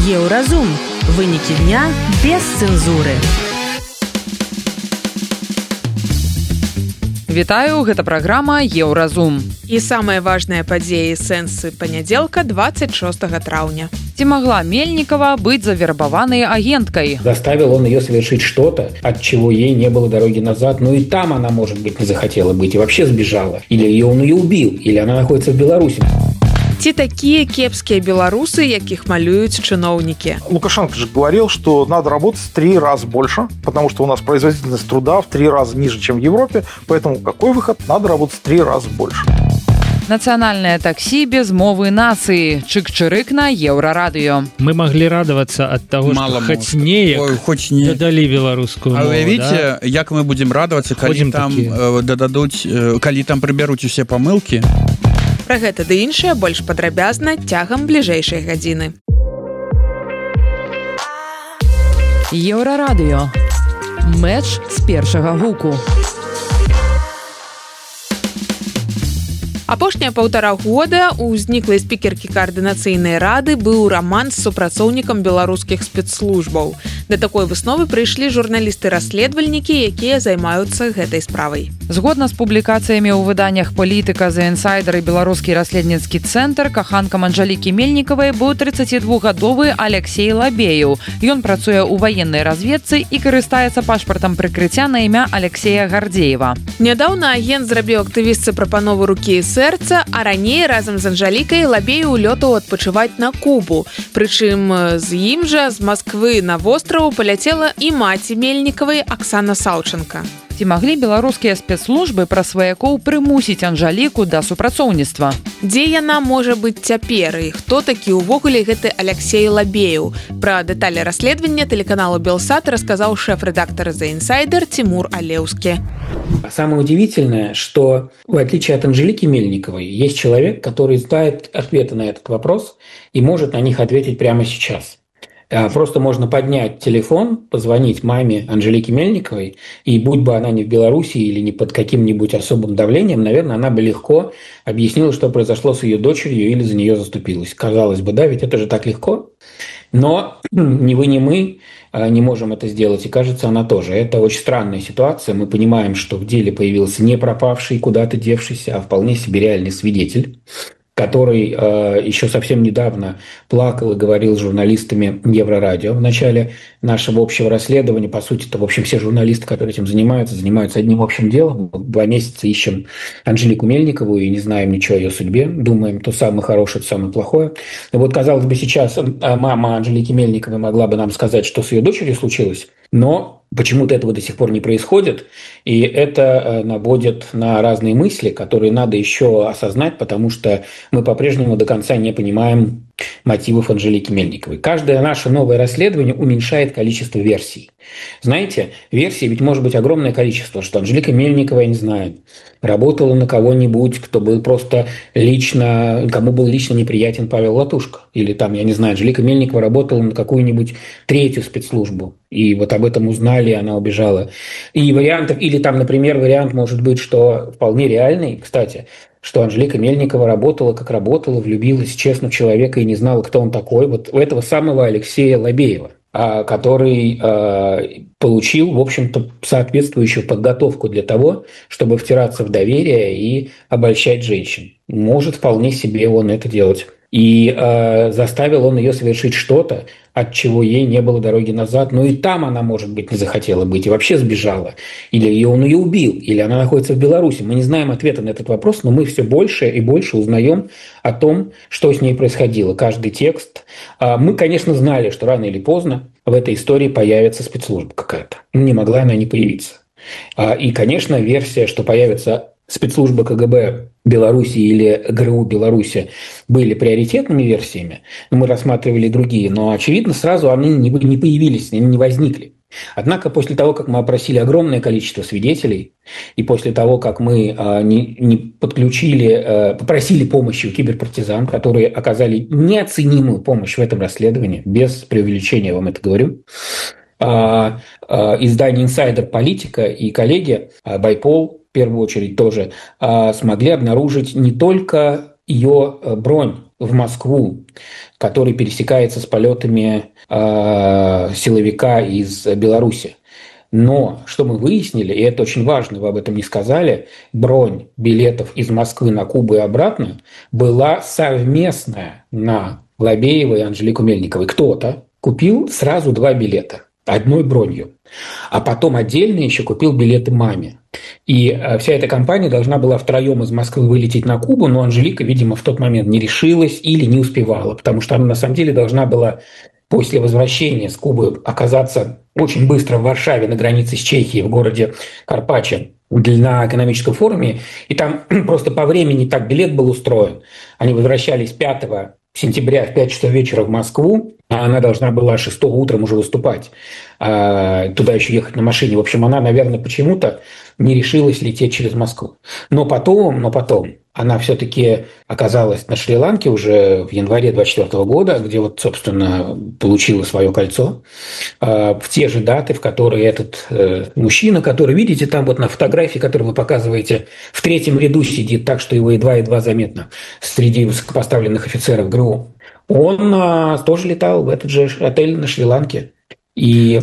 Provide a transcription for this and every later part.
Еўразум. Вынікі дня без цэнзуры. Вітаю, гэта праграма «Еўразум». І самыя важныя падзеі сэнсы панядзелка 26 траўня. Ці могла Мельникова быть завербованной агенткой? Заставил он ее совершить что-то, от чего ей не было дороги назад. Ну и там она, может быть, не захотела быть и вообще сбежала. Или он ее убил, или она находится в Беларуси. Ці такие кепские белорусы, якіх малюют чиновники? Лукашенко же говорил, что надо работать в 3 раза больше, потому что у нас производительность труда в 3 раза ниже, чем в Европе. Поэтому какой выход? Надо работать в 3 раза больше. Национальное такси без мовы нации. Чик-чирик на Еврорадио. Мы могли радоваться от того, что хоть не додали белорусскую мову. А вы видите, да? Як мы будем радоваться, коли там додадуть, коли там приберуць усе памылки? Пра гэта ды іншае больш падрабязна цягам бліжэйшай гадзіны. Еўрарадыё. Мэч з першага гуку. Апошнія 1,5 года у ўзніклай спікеркі каардынацыйнай рады быў раман з супрацоўнікам беларускіх спецслужбаў. Да такой высновы прыйшлі журналісты-расследавальнікі, якія займаюцца гэтай справай. Згодна з публікацыямі ў выданнях «Палітыка», «The Insider» і беларускі расследніцкі цэнтр, каханкам Анжалікі Мельнікавай быў 32-гадовы Алексей Лабеев. Ён працуе ў ваеннай разведцы і карыстаецца пашпартам прыкрыцця на імя Алексея Гардзеева. Нядаўна агент зрабіў актывістцы прапанову рукі і сэрца, а раней разам з Анжалікай Лабеев лётаў адпачываць на Кубу. Прычым з ім жа з Масквы на востраў паляцела і маці Мельнікавай Аксана Саўчанка. Ці маглі беларускія спецслужбы пра сваякоў прымусіць Анжаліку да супрацоўніцтва? Дзе яна можа быць цяпер і хто такі ўвогуле гэты Алексей Лабеев? Пра дэталі расследавання телеканалу Белсат рассказал шеф-редактор The Insider Тимур Алеўскі. Самое удивительное, что в отличие от Анжелики Мельниковой, есть человек, который знает ответы на этот вопрос и может на них ответить прямо сейчас. Просто можно поднять телефон, позвонить маме Анжелики Мельниковой, и будь бы она не в Беларуси или не под каким-нибудь особым давлением, наверное, она бы легко объяснила, что произошло с ее дочерью или за нее заступилась. Казалось бы, да, ведь это же так легко. Но ни вы, ни мы не можем это сделать, и кажется, она тоже. Это очень странная ситуация. Мы понимаем, что в деле появился не пропавший, куда-то девшийся, а вполне себе реальный свидетель, который еще совсем недавно плакал и говорил с журналистами Еврорадио в начале нашего общего расследования. По сути, это, в общем, все журналисты, которые этим занимаются одним общим делом. 2 месяца ищем Анжелику Мельникову и не знаем ничего о ее судьбе. Думаем, то самое хорошее, то самое плохое. И вот, казалось бы, сейчас мама Анжелики Мельниковой могла бы нам сказать, что с ее дочерью случилось, но почему-то этого до сих пор не происходит, и это наводит на разные мысли, которые надо еще осознать, потому что мы по-прежнему до конца не понимаем мотивов Анжелики Мельниковой. Каждое наше новое расследование уменьшает количество версий. Знаете, версий ведь может быть огромное количество, что Анжелика Мельникова, я не знаю, работала на кого-нибудь, кто был просто лично, кому был лично неприятен Павел Латушко. Или там, я не знаю, Анжелика Мельникова работала на какую-нибудь 3-ю спецслужбу. И вот об этом узнали, и она убежала. И вариантов, или там, например, вариант может быть, что вполне реальный, кстати, что Анжелика Мельникова работала, как работала, влюбилась честно в человека и не знала, кто он такой. Вот у этого самого Алексея Лабеева, который получил, в общем-то, соответствующую подготовку для того, чтобы втираться в доверие и обольщать женщин. Может вполне себе он это делать. И заставил он ее совершить что-то, от чего ей не было дороги назад. Но и там она, может быть, не захотела быть и вообще сбежала. Или он ее убил, или она находится в Беларуси. Мы не знаем ответа на этот вопрос, но мы все больше и больше узнаем о том, что с ней происходило. Каждый текст. Мы, конечно, знали, что рано или поздно в этой истории появится спецслужба какая-то. Не могла она не появиться. И, конечно, версия, что появится спецслужба КГБ Беларуси или ГРУ Беларуси были приоритетными версиями, мы рассматривали другие, но, очевидно, сразу они не появились, они не возникли. Однако после того, как мы опросили огромное количество свидетелей, и после того, как мы попросили помощи у киберпартизан, которые оказали неоценимую помощь в этом расследовании, без преувеличения вам это говорю, издание «Инсайдер», «Политика» и коллеги, Байпол, в первую очередь тоже, смогли обнаружить не только ее бронь в Москву, который пересекается с полетами силовика из Беларуси. Но, что мы выяснили, и это очень важно, вы об этом не сказали, бронь билетов из Москвы на Кубу и обратно была совместная на Лобеева и Анжелику Мельниковой. Кто-то купил сразу 2 билета одной бронью, а потом отдельно еще купил билеты маме. И вся эта компания должна была втроем из Москвы вылететь на Кубу, но Анжелика, видимо, в тот момент не решилась или не успевала, потому что она на самом деле должна была после возвращения с Кубы оказаться очень быстро в Варшаве на границе с Чехией в городе Карпаче на экономическом форуме. И там просто по времени так билет был устроен. Они возвращались 5 сентября в 5 часов вечера в Москву, а она должна была 6 утром уже выступать, туда еще ехать на машине. В общем, она, наверное, почему-то не решилась лететь через Москву. Но потом она все-таки оказалась на Шри-Ланке уже в январе 2024 года, где вот, собственно, получила свое кольцо в те же даты, в которые этот мужчина, который, видите, там вот на фотографии, которую вы показываете, в 3-м ряду сидит так, что его едва-едва заметно среди высокопоставленных офицеров ГРУ, он тоже летал в этот же отель на Шри-Ланке. И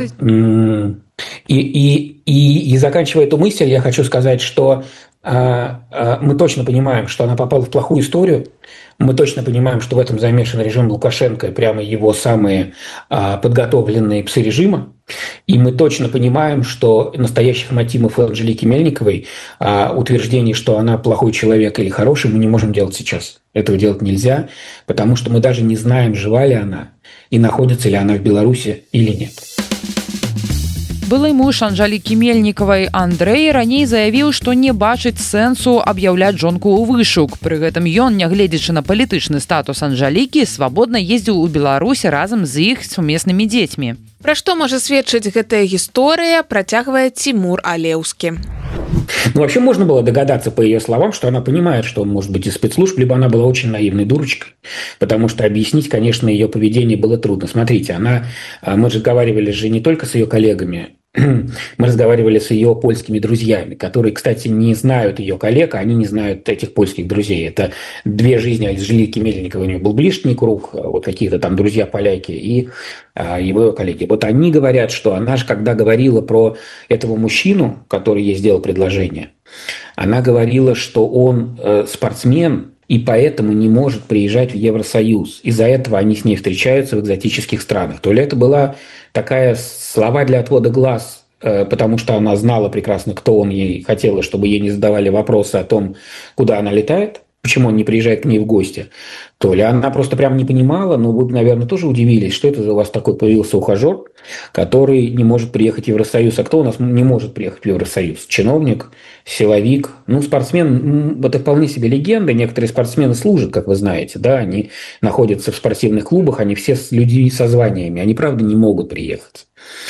заканчивая эту мысль, я хочу сказать, что мы точно понимаем, что она попала в плохую историю. Мы точно понимаем, что в этом замешан режим Лукашенко и прямо его самые подготовленные псы режима. И мы точно понимаем, что настоящих мотивов Анжелики Мельниковой, утверждений, что она плохой человек или хороший, мы не можем делать сейчас. Этого делать нельзя, потому что мы даже не знаем, жива ли она и находится ли она в Беларуси или нет. Былы муж Анжалікі Мельнікавай Андрэй раней заявіў, што не бачыць сэнсу аб'яўляць жонку ў вышук. Пры гэтым ён, нягледзячы на палітычны статус Анжалікі, свабодна ездзіў у Беларусь разам з іх сумеснымі дзецьмі. Пра што можа сведчыць гэтая гісторыя, працягвае Тимур Алеўскі. Ну, вообще можно было догадаться по ее словам, что она понимает, что он может быть из спецслужб, либо она была очень наивной дурочкой, потому что объяснить, конечно, ее поведение было трудно. Смотрите, мы же разговаривали же не только с ее коллегами, мы разговаривали с ее польскими друзьями, которые, кстати, не знают ее коллег, а они не знают этих польских друзей. Это 2 жизни Анжелики Мельниковой, у нее был ближний круг, вот какие-то там друзья-поляки и его коллеги. Вот они говорят, что она же, когда говорила про этого мужчину, который ей сделал предложение, она говорила, что он спортсмен, и поэтому не может приезжать в Евросоюз. Из-за этого они с ней встречаются в экзотических странах. То ли это была такая слова для отвода глаз, потому что она знала прекрасно, кто он, ей хотела, чтобы ей не задавали вопросы о том, куда она летает, почему он не приезжает к ней в гости, то ли она просто прям не понимала, но вы, наверное, тоже удивились, что это за у вас такой появился ухажер, который не может приехать в Евросоюз. А кто у нас не может приехать в Евросоюз? Чиновник, силовик, спортсмен, это вполне себе легенда. Некоторые спортсмены служат, как вы знаете, да, они находятся в спортивных клубах, они все люди со званиями, они, правда, не могут приехать.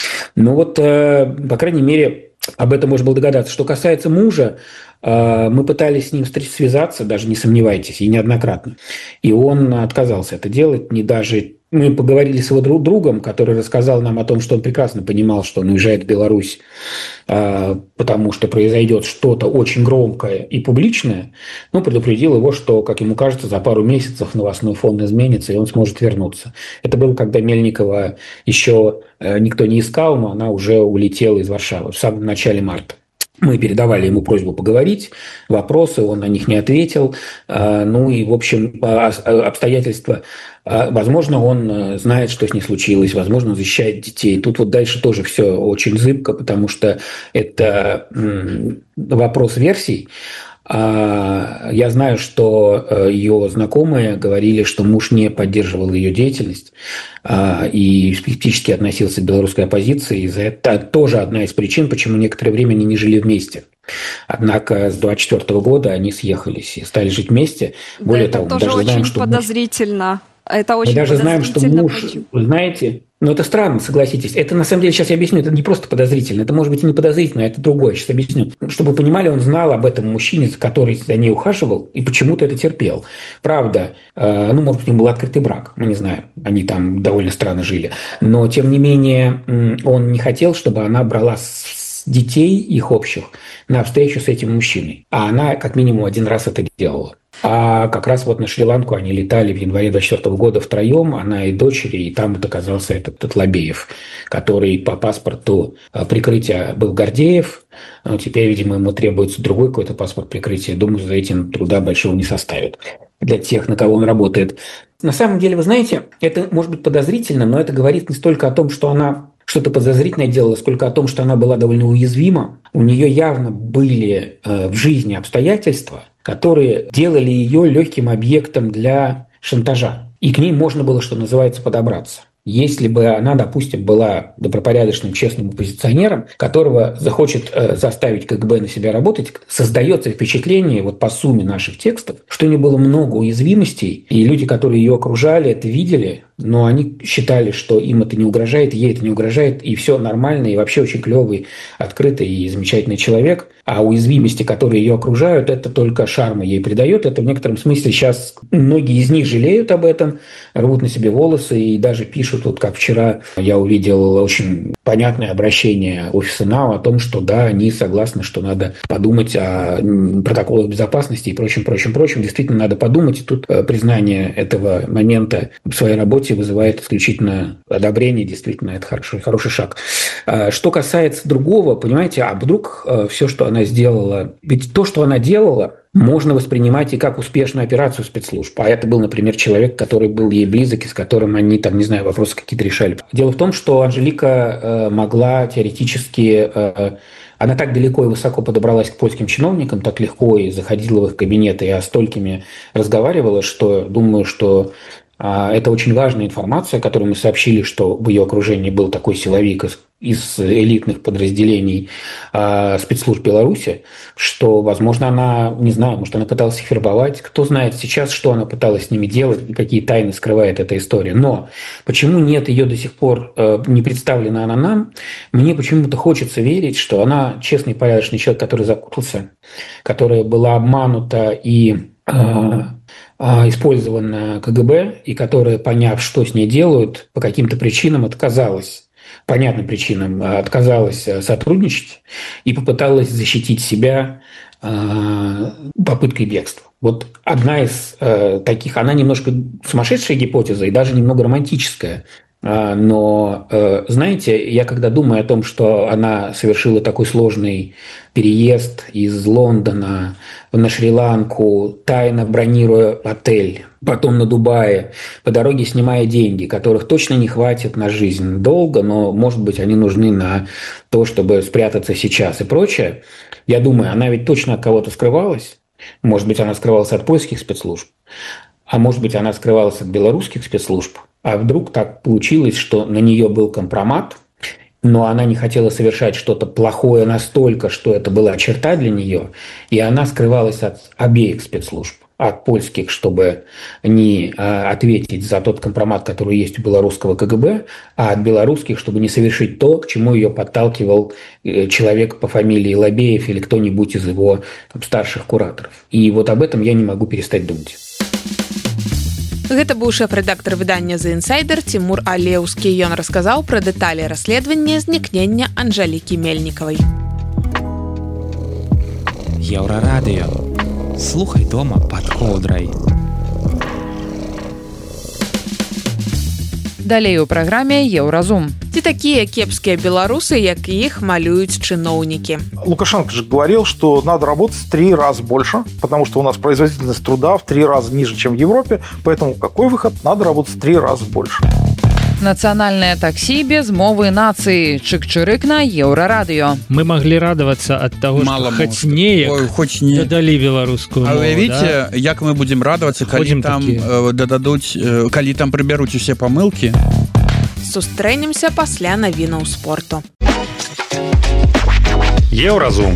По крайней мере, об этом можно было догадаться. Что касается мужа, мы пытались с ним связаться, даже не сомневайтесь, и неоднократно. И он отказался это делать. Мы поговорили с его другом, который рассказал нам о том, что он прекрасно понимал, что он уезжает в Беларусь, потому что произойдет что-то очень громкое и публичное, но предупредил его, что, как ему кажется, за пару месяцев новостной фон изменится, и он сможет вернуться. Это было, когда Мельникова еще никто не искал, но она уже улетела из Варшавы в самом начале марта. Мы передавали ему просьбу поговорить, вопросы, он на них не ответил. И, в общем, обстоятельства. Возможно, он знает, что с ней случилось, возможно, он защищает детей. Тут вот дальше тоже все очень зыбко, потому что это вопрос версий. Я знаю, что ее знакомые говорили, что муж не поддерживал ее деятельность и скептически относился к белорусской оппозиции. И это тоже одна из причин, почему некоторое время они не жили вместе. Однако с 24 года они съехались и стали жить вместе. Более того, мы даже знаем, что подозрительно. Это очень мы даже знаем, что муж, вы знаете, это странно, согласитесь. Это, на самом деле, сейчас я объясню, это не просто подозрительно, это может быть и не подозрительно, это другое, сейчас объясню. Чтобы вы понимали, он знал об этом мужчине, который за ней ухаживал, и почему-то это терпел. Правда, может быть, у них был открытый брак, мы не знаем, они там довольно странно жили. Но, тем не менее, он не хотел, чтобы она брала детей их общих на встречу с этим мужчиной. А она как минимум один раз это делала. А как раз вот на Шри-Ланку они летали в январе 2024 года втроем, она и дочери, и там вот оказался этот Лобеев, который по паспорту прикрытия был Гордеев, но теперь, видимо, ему требуется другой какой-то паспорт прикрытия. Думаю, за этим труда большого не составит для тех, на кого он работает. На самом деле, вы знаете, это может быть подозрительно, но это говорит не столько о том, что она что-то подозрительное делала, сколько о том, что она была довольно уязвима. У нее явно были в жизни обстоятельства, которые делали ее легким объектом для шантажа. И к ней можно было, что называется, подобраться. Если бы она, допустим, была добропорядочным, честным оппозиционером, которого захочет заставить КГБ на себя работать, создается впечатление вот по сумме наших текстов, что у нее было много уязвимостей, и люди, которые ее окружали, это видели, но они считали, что им это не угрожает, ей это не угрожает, и все нормально, и вообще очень клевый, открытый и замечательный человек. А уязвимости, которые ее окружают, это только шарма ей придает. Это в некотором смысле сейчас многие из них жалеют об этом, рвут на себе волосы и даже пишут, вот как вчера я увидел очень понятное обращение офиса НАО о том, что да, они согласны, что надо подумать о протоколах безопасности и прочем. Действительно, надо подумать. И тут признание этого момента в своей работе вызывает исключительно одобрение. Действительно, это хороший шаг. Что касается другого, понимаете, а вдруг все, что она сделала, ведь то, что она делала, можно воспринимать и как успешную операцию спецслужб. А это был, например, человек, который был ей близок, и с которым они, там, не знаю, вопросы какие-то решали. Дело в том, что Анжелика могла теоретически... Она так далеко и высоко подобралась к польским чиновникам, так легко и заходила в их кабинеты, и о столькими разговаривала, что думаю, что это очень важная информация, которую мы сообщили, что в ее окружении был такой силовик из элитных подразделений спецслужб Беларуси, что, возможно, она, не знаю, может, она пыталась их вербовать. Кто знает сейчас, что она пыталась с ними делать и какие тайны скрывает эта история. Но почему нет ее до сих пор, не представлена она нам, мне почему-то хочется верить, что она честный, порядочный человек, который запутался, которая была обманута и использована КГБ, и которая, поняв, что с ней делают, по каким-то причинам отказалась, понятным причинам, отказалась сотрудничать и попыталась защитить себя попыткой бегства. Вот одна из таких, она немножко сумасшедшая гипотеза и даже немного романтическая. Но, знаете, я когда думаю о том, что она совершила такой сложный переезд из Лондона на Шри-Ланку, тайно бронируя отель, потом на Дубае, по дороге снимая деньги, которых точно не хватит на жизнь долго, но, может быть, они нужны на то, чтобы спрятаться сейчас и прочее. Я думаю, она ведь точно от кого-то скрывалась. Может быть, она скрывалась от польских спецслужб, а может быть, она скрывалась от белорусских спецслужб. А вдруг так получилось, что на нее был компромат, но она не хотела совершать что-то плохое настолько, что это была черта для нее, и она скрывалась от обеих спецслужб, от польских, чтобы не ответить за тот компромат, который есть у белорусского КГБ, а от белорусских, чтобы не совершить то, к чему ее подталкивал человек по фамилии Лобеев или кто-нибудь из его старших кураторов. И вот об этом я не могу перестать думать. Гэта быў шэф-рэдактар выдання «The Insider» Тимур Алеўскі. Ён расказаў пра дэталі расследавання знікнення Анжалікі Мельнікавай. Еўрарадыё. Слухай дома пад коўдрай. Далей у праграме «Еўразум». Ці такія кепскія беларусы, як іх малююць чыноўнікі. Лукашенко же говорил, что надо работать в 3 раза больше, потому что у нас производительность труда в 3 раза ниже, чем в Европе. Поэтому какой выход? Надо работать в 3 раза больше. Нацыянальнае таксі без мовы нацыі. Чык-чырык на Еўрарадыё. Мы могли радоваться от того, что хоть не дадалі беларускую мову. А уявіце, да? Як мы будем радоваться, калі там дададуць, калі там прыбяруць усе памылкі. Сустрэнемся пасля навінаў спорту. Еўразум.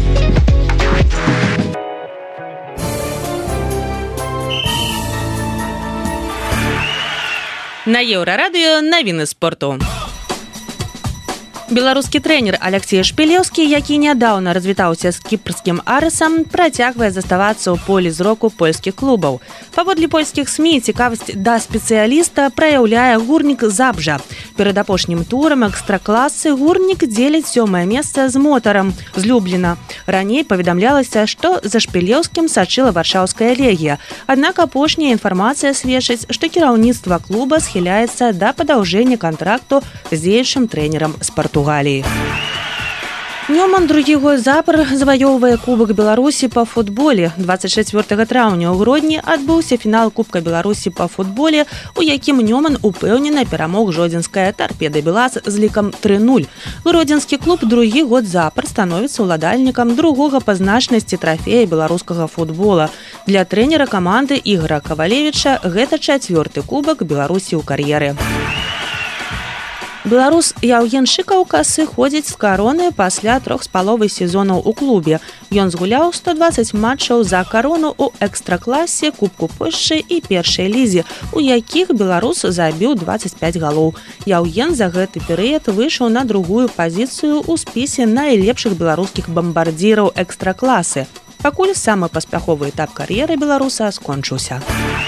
На Еўрарадыё навіны спорту. Беларускі трэнер Алексей Шпілеўскі, які нядаўна развітаўся з кіпрскім Арысам, працягвае заставацца ў полі зроку польскіх клубаў. Паводле польскіх СМІ цікавасць да спецыяліста праяўляе Гурнік Забжа. Перад апошнім турам экстракласы гурнік дзеліць 7-е месца з Мотарам з Любліна. Раней паведамлялася, што за Шпілеўскім сачыла варшаўская легія. Аднак апошняя інфармацыя сведчыць, што кіраўніцтва клуба схіляецца да падаўжэння кантракту з дзеючым трэнерам з Партугаліі. Нёман другі год запар заваёўвае Кубак Беларусі па футболе. 24 траўня ў Гродні адбыўся фінал Кубка Беларусі па футболе, у якім Нёман упэўнена перамог жодзінская Торпеда Белаз з лікам 3-0. Гродзенскі клуб другі год запар становіцца ўладальнікам другога па значнасці трафея беларускага футбола. Для трэнера каманды Ігора Кавалевіча гэта 4-ты Кубак Беларусі ў кар'еры. Беларус Яўген Шыкаўка сыходзіць з кароны пасля 3,5 сезонаў у клубе. Ён згуляў 120 матчаў за карону ў экстракласе, Кубку Польшчы і першай лізе, у якіх беларус забіў 25 галоў. Яўген за гэты перыяд выйшаў на другую пазіцыю ў спісе найлепшых беларускіх бамбардзіраў экстракласы. Пакуль самы паспяховы этап кар'еры беларуса скончыўся.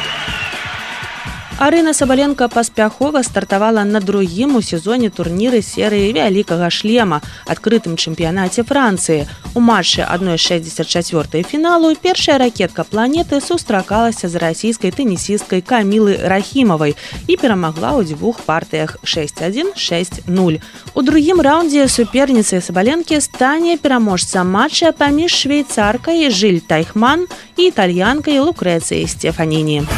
Арына Сабаленко паспяхова стартавала на другім у сезоне турніры серыі Вялікага шлема, адкрытым чэмпіянаце Францыі. У матчы 1/64 фіналу першая ракетка планеты сустракалася з расійскай тэнісісткай Камілай Рахімавай і перамагла ў 2 партыях 6-1, 6-0. У другім раўндзе суперніцай Сабаленкі стане пераможца матча паміж швейцаркай Жыль Тайхман і італьянкай Лукрэцыяй Стэфаніні.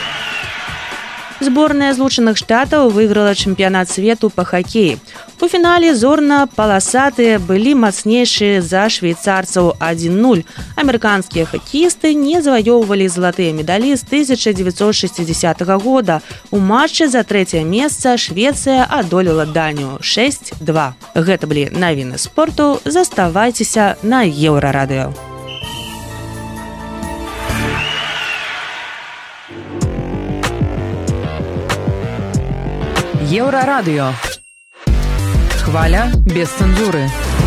Зборная Злучаных Штатаў выйграла чэмпіянат свету па хакеі. У фінале зорна-паласатыя былі мацнейшыя за швейцарцаў 1-0. Амерыканскія хакеісты не заваёўвалі залатыя медалі з 1960 года. У матчы за 3-е месца Швецыя адолела Данію 6-2. Гэта былі навіны спорту. Заставайцеся на Еўрарадыё. Еўрарадыё. Хваля без цэнзуры.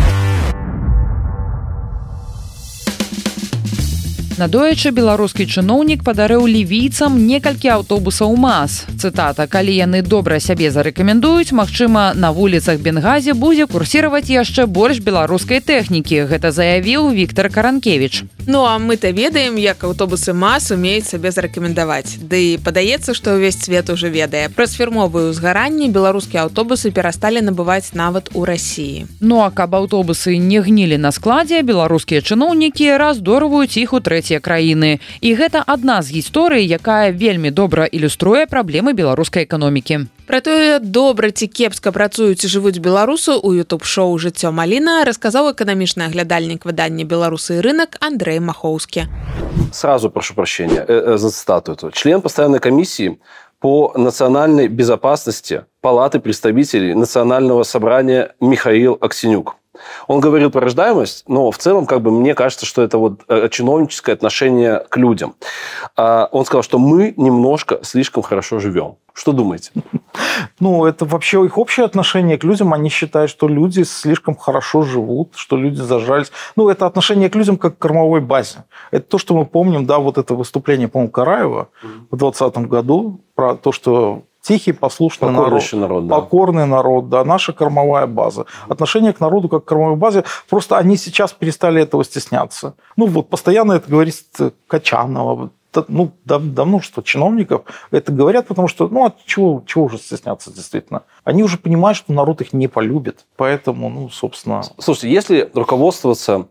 Надоечы беларускі чыноўнік падарыў лівійцам некалькі аўтобусаў МАЗ. Цытата: «Калі яны добра сябе зарэкамендуюць, магчыма, на вуліцах Бенгазі будзе курсіраваць яшчэ больш беларускай тэхнікі», гэта заявіў Віктор Каранкевіч. Ну а мы-то ведаем, як аўтобусы МАЗ умеюць сабе зарэкамендаваць. Ды і падаецца, што ўвесь свет уже ведае. Праз фірмовыя ўзгаранні беларускія аўтобусы перасталі набываць нават у Расіі. Ну а каб аўтобусы не гнілі на складзе, беларускія чыноўнікі раздорваюць іх у трэція краіны. І гэта адна з гісторый, якая вельмі добра ілюструе праблемы беларускай эканомікі. Пра тое, добра ці кепска працуюць і жывуць беларусы ў ютуб-шоу «Жыццё Маліна» расказаў эканамічны аглядальнік выдання «Беларусы и рынок» Андрей Махоўскі. Сразу прошу прощения за цитату эту. Член постоянной комиссии по национальной безопасности Палаты представителей Национального собрания Михаил Аксенюк. Он говорил про рождаемость, но в целом, мне кажется, что это вот чиновническое отношение к людям. Он сказал, что мы немножко слишком хорошо живем. Что думаете? Ну, это вообще их общее отношение к людям. Они считают, что люди слишком хорошо живут, что люди зажались. Ну, это отношение к людям как к кормовой базе. Это то, что мы помним, да, вот это выступление, по-моему, Караева в 2020 году про то, что тихий, послушный народ, да. Покорный народ, да, наша кормовая база. Отношение к народу как к кормовой базе, просто они сейчас перестали этого стесняться. Ну, вот постоянно это говорит Качанова, ну, давно что чиновников это говорят, потому что, ну, от чего уже стесняться действительно? Они уже понимают, что народ их не полюбит, поэтому, ну, собственно... Слушайте, если руководствоваться,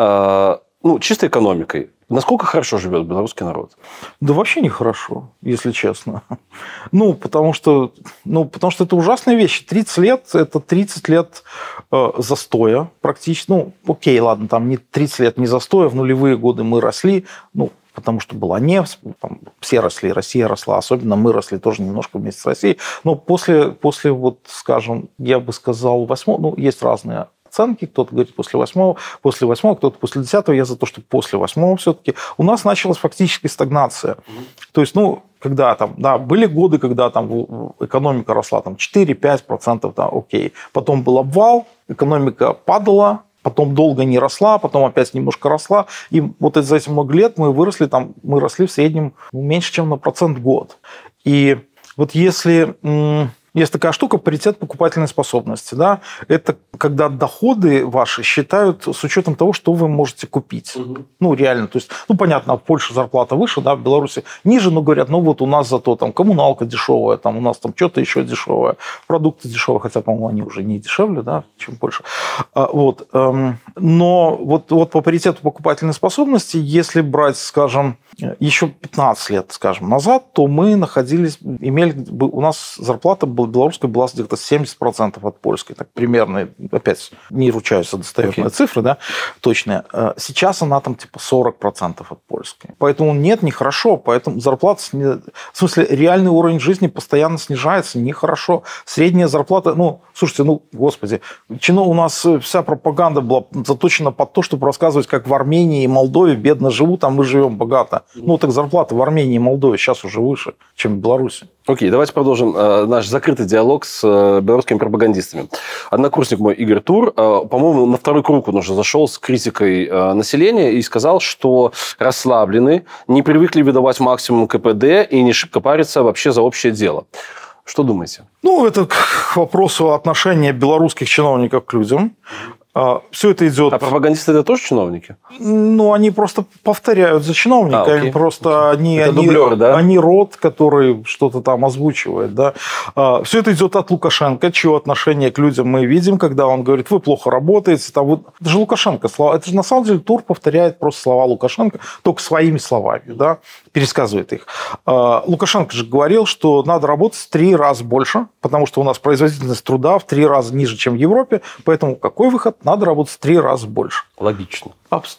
чистой экономикой, насколько хорошо живет белорусский народ? Да вообще нехорошо, если честно. Потому что это ужасная вещь. 30 лет – это 30 лет застоя практически. Ну, окей, ладно, там не 30 лет не застоя, в нулевые годы мы росли, потому что была нефть, все росли, Россия росла, особенно мы росли тоже немножко вместе с Россией. Но после вот, скажем, я бы сказал, 8-го, есть разные оценки, кто-то говорит после 8-го, кто-то после 10-го, я за то, что после 8-го все-таки, у нас началась фактически стагнация. То есть, когда там, да, были годы, когда там экономика росла там 4-5%, да, окей. Потом был обвал, экономика падала, потом долго не росла, потом опять немножко росла. И вот за эти много лет мы росли в среднем меньше, чем на 1% в год. И вот если Есть такая штука паритет покупательной способности. Да? Это когда доходы ваши считают с учетом того, что вы можете купить. Ну, реально. То есть, ну, понятно, в Польше зарплата выше, да, в Беларуси ниже, но говорят, ну, вот у нас зато там коммуналка дешевая, там у нас там что-то еще дешевое, продукты дешевые, хотя, по-моему, они уже не дешевле, да, чем в Польше. Вот. Но вот по паритету покупательной способности, если брать, скажем, еще 15 лет, скажем, назад, то мы у нас зарплата белорусская была где-то 70% от польской, так примерно, опять не ручаюсь за достоверные цифры, да, точные. Сейчас она там типа 40% от польской. Поэтому нет, нехорошо, поэтому зарплата, в смысле, реальный уровень жизни постоянно снижается, нехорошо. Средняя зарплата, ну, слушайте, ну, господи, у нас вся пропаганда была заточена под то, чтобы рассказывать, как в Армении и Молдове бедно живут, а мы живем богато. Ну, так зарплата в Армении и Молдове сейчас уже выше, чем в Беларуси. Окей, давайте продолжим наш закрытый диалог с белорусскими пропагандистами. Однокурсник мой Игорь Тур, по-моему, на второй круг он уже зашел с критикой населения и сказал, что расслаблены, не привыкли выдавать максимум КПД и не шибко париться вообще за общее дело. Что думаете? Ну, это к вопросу отношения белорусских чиновников к людям. Все это идет... А пропагандисты это тоже чиновники? Ну, они просто повторяют за чиновниками. Просто они дублеры, да? Они род, который что-то там озвучивает. Да? Все это идет от Лукашенко, чье отношение к людям мы видим, когда он говорит, вы плохо работаете. Там, вот, это же Лукашенко. Это же на самом деле Тур повторяет просто слова Лукашенко, только своими словами, да? Пересказывает их. Лукашенко же говорил, что надо работать в 3 раза больше, потому что у нас производительность труда в 3 раза ниже, чем в Европе. Поэтому какой выход? Надо работать в 3 раза больше. Логично.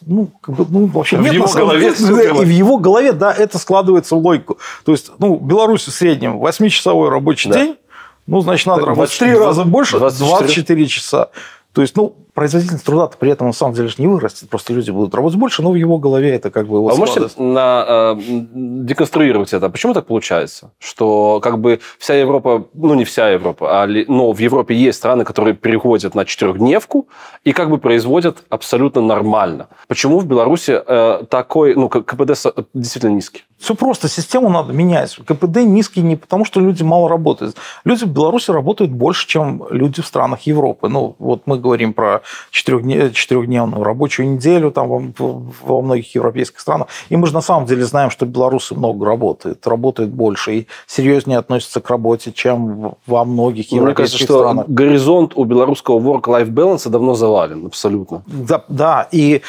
Вообще в нет, его голове и в его голове, да, это складывается в логику. То есть, в Беларуси в среднем 8-часовой рабочий день, значит, надо работать в 3 раза больше, 24 часа. То есть, производительность труда-то при этом на самом деле не вырастет, просто люди будут работать больше, но в его голове это как бы его складывается. А можете деконструировать это? Почему так получается? Что как бы вся Европа, не вся Европа, но в Европе есть страны, которые переходят на 4-дневку и как бы производят абсолютно нормально. Почему в Беларуси такой, КПД действительно низкий? Все просто, систему надо менять. КПД низкий не потому, что люди мало работают. Люди в Беларуси работают больше, чем люди в странах Европы. Вот мы говорим про 4-дневную рабочую неделю там, во многих европейских странах. И мы же на самом деле знаем, что белорусы много работают больше и серьезнее относятся к работе, чем во многих европейских странах. Мне кажется, что горизонт у белорусского work-life balance давно завален, абсолютно. Да, и...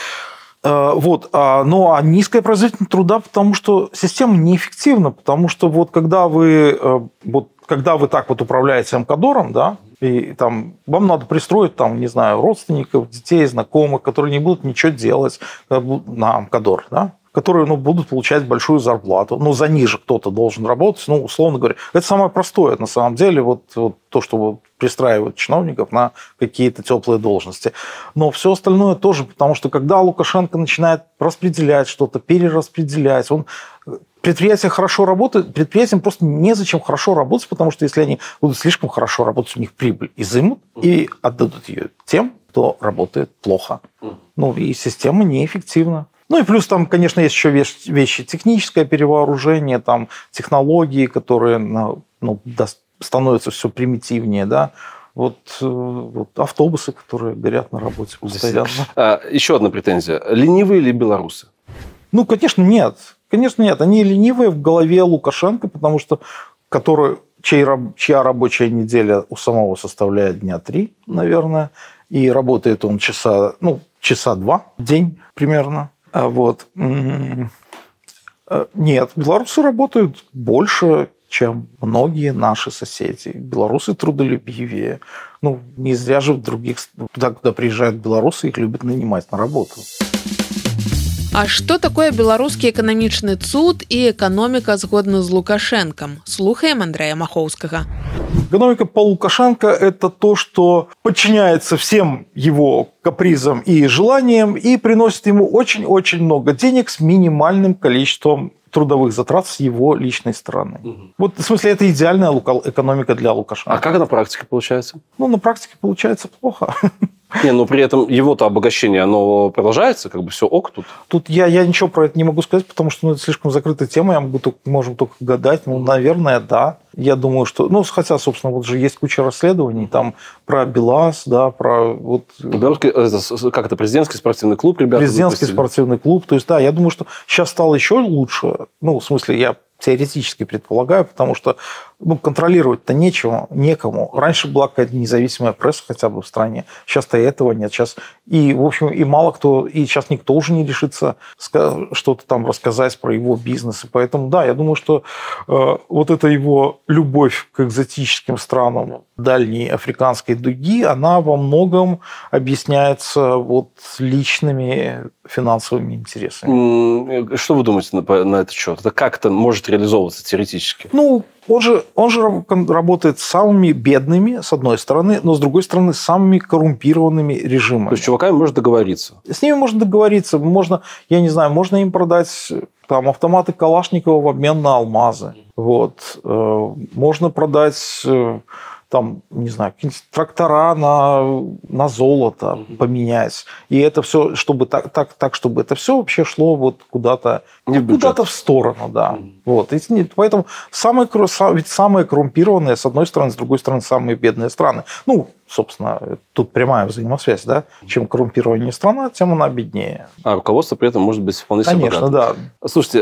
а низкая производительность труда, потому что система неэффективна, потому что когда вы так управляете МКадором, да, и там вам надо пристроить родственников, детей, знакомых, которые не будут ничего делать на МКадор, да, которые будут получать большую зарплату, за ниже кто-то должен работать, условно говоря. Это самое простое, на самом деле, то, что пристраивают чиновников на какие-то теплые должности. Но все остальное тоже, потому что когда Лукашенко начинает распределять что-то, перераспределять, предприятия хорошо работают, предприятиям просто незачем хорошо работать, потому что если они будут слишком хорошо работать, у них прибыль изымут и отдадут ее тем, кто работает плохо. И система неэффективна. И плюс там, конечно, есть еще вещи техническое перевооружение, там технологии, которые становятся все примитивнее, да. Автобусы, которые горят на работе постоянно. Еще одна претензия. Ленивые ли белорусы? Конечно, нет. Конечно, нет. Они ленивые в голове Лукашенко, потому что чья рабочая неделя у самого составляет дня 3, наверное, и работает он часа 2 в день примерно. Нет, белорусы работают больше, чем многие наши соседи. Белорусы трудолюбивее. Не зря же в других... Куда приезжают белорусы, их любят нанимать на работу. А што такое беларускі эканамічны цуд і эканоміка згодна з Лукашенком? Слухаем Андрея Махоўскага. Экономика по Лукашенко – это то, что подчиняется всем его капризам и желаниям и приносит ему очень-очень много денег с минимальным количеством трудовых затрат с его личной стороны. В смысле, это идеальная экономика для Лукашенко. А как на практике получается? На практике получается плохо. При этом его-то обогащение, оно продолжается, все ок тут? Тут я ничего про это не могу сказать, потому что это слишком закрытая тема, можем только гадать. Наверное, да. Я думаю, что... Ну, хотя, собственно, вот же есть куча расследований, там про БелАЗ, да, про... Вот... Как это, президентский спортивный клуб, ребята? Президентский спортивный клуб. То есть, да, я думаю, что сейчас стало еще лучше. Ну, в смысле, я теоретически предполагаю, потому что контролировать-то некому. Раньше была какая-то независимая пресса хотя бы в стране. Сейчас-то этого нет. Сейчас и, в общем, и мало кто, и сейчас никто уже не решится что-то там рассказать про его бизнес. И поэтому, да, я думаю, что вот эта его любовь к экзотическим странам дальней африканской дуги, она во многом объясняется вот личными финансовыми интересами. Что вы думаете на этот счет? Это как это может реализовываться теоретически? Ну, он же работает с самыми бедными, с одной стороны, но с другой стороны, с самыми коррумпированными режимами. То есть с чуваками можно договориться? С ними можно договориться. Можно, я не знаю, можно им продать там, автоматы Калашникова в обмен на алмазы. Вот. Можно продать... там, не знаю, какие-нибудь трактора на золото поменять. И это все, чтобы чтобы это все вообще шло вот куда-то в сторону, да. Вот. И поэтому ведь самые коррумпированные, с одной стороны, с другой стороны, самые бедные страны. Ну, собственно, тут прямая взаимосвязь, да. Чем коррумпированнее страна, тем она беднее. А руководство при этом может быть вполне себе богатым. Конечно, да. Слушайте,